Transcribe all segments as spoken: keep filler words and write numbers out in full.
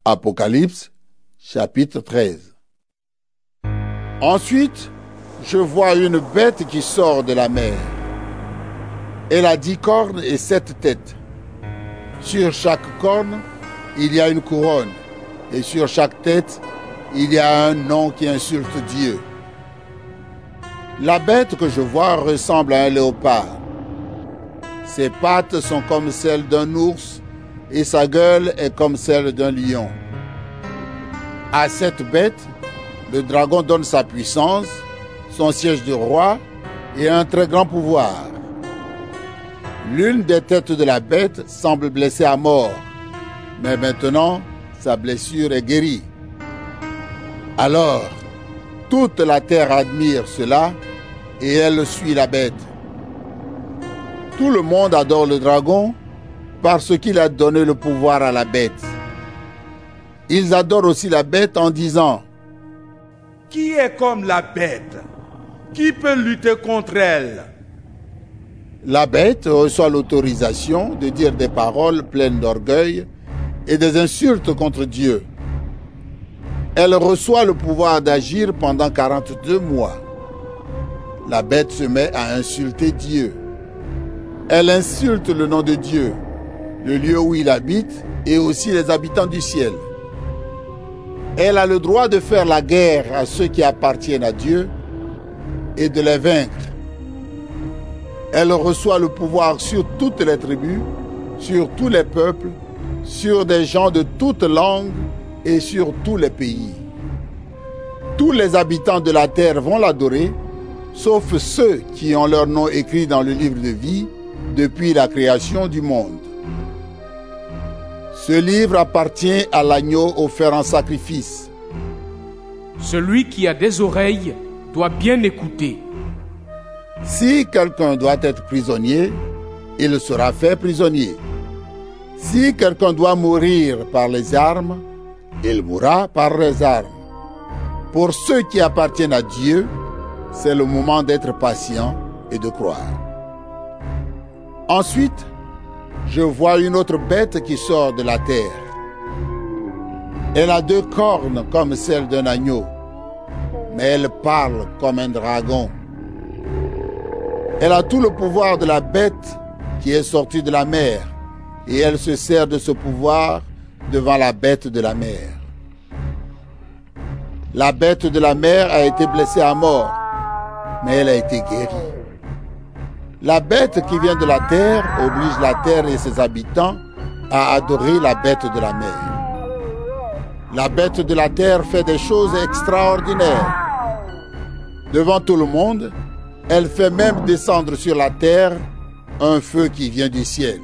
Apocalypse, chapitre treize. Ensuite, je vois une bête qui sort de la mer. Elle a dix cornes et sept têtes. Sur chaque corne, il y a une couronne, et sur chaque tête, il y a un nom qui insulte Dieu. La bête que je vois ressemble à un léopard. Ses pattes sont comme celles d'un ours, et sa gueule est comme celle d'un lion. À cette bête, le dragon donne sa puissance, son siège de roi et un très grand pouvoir. L'une des têtes de la bête semble blessée à mort, mais maintenant, sa blessure est guérie. Alors, toute la terre admire cela et elle suit la bête. Tout le monde adore le dragon parce qu'il a donné le pouvoir à la bête. Ils adorent aussi la bête en disant: Qui est comme la bête? Qui peut lutter contre elle? La bête reçoit l'autorisation de dire des paroles pleines d'orgueil et des insultes contre Dieu. Elle reçoit le pouvoir d'agir pendant quarante-deux mois. La bête se met à insulter Dieu. Elle insulte le nom de Dieu, le lieu où il habite et aussi les habitants du ciel. Elle a le droit de faire la guerre à ceux qui appartiennent à Dieu et de les vaincre. Elle reçoit le pouvoir sur toutes les tribus, sur tous les peuples, sur des gens de toutes langues et sur tous les pays. Tous les habitants de la terre vont l'adorer, sauf ceux qui ont leur nom écrit dans le livre de vie depuis la création du monde. Ce livre appartient à l'agneau offert en sacrifice. Celui qui a des oreilles doit bien écouter. Si quelqu'un doit être prisonnier, il sera fait prisonnier. Si quelqu'un doit mourir par les armes, il mourra par les armes. Pour ceux qui appartiennent à Dieu, c'est le moment d'être patient et de croire. Ensuite, je vois une autre bête qui sort de la terre. Elle a deux cornes comme celles d'un agneau, mais elle parle comme un dragon. Elle a tout le pouvoir de la bête qui est sortie de la mer, et elle se sert de ce pouvoir devant la bête de la mer. La bête de la mer a été blessée à mort, mais elle a été guérie. La bête qui vient de la terre oblige la terre et ses habitants à adorer la bête de la mer. La bête de la terre fait des choses extraordinaires. Devant tout le monde, elle fait même descendre sur la terre un feu qui vient du ciel.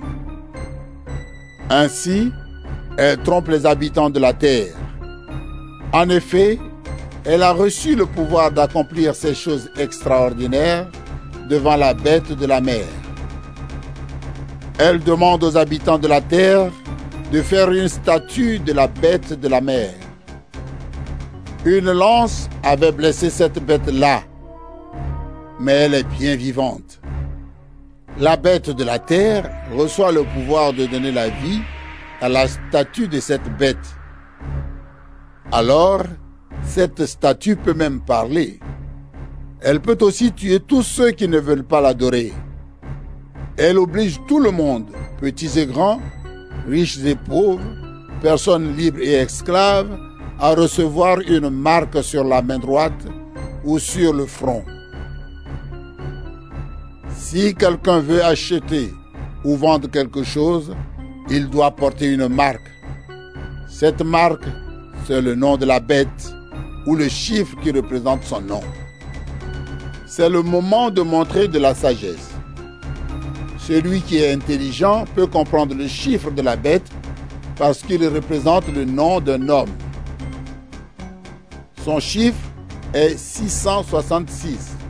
Ainsi, elle trompe les habitants de la terre. En effet, elle a reçu le pouvoir d'accomplir ces choses extraordinaires devant la bête de la mer. Elle demande aux habitants de la terre de faire une statue de la bête de la mer. Une lance avait blessé cette bête-là, mais elle est bien vivante. La bête de la terre reçoit le pouvoir de donner la vie à la statue de cette bête. Alors, cette statue peut même parler. Elle peut aussi tuer tous ceux qui ne veulent pas l'adorer. Elle oblige tout le monde, petits et grands, riches et pauvres, personnes libres et esclaves, à recevoir une marque sur la main droite ou sur le front. Si quelqu'un veut acheter ou vendre quelque chose, il doit porter une marque. Cette marque, c'est le nom de la bête ou le chiffre qui représente son nom. C'est le moment de montrer de la sagesse. Celui qui est intelligent peut comprendre le chiffre de la bête parce qu'il représente le nom d'un homme. Son chiffre est six cent soixante-six.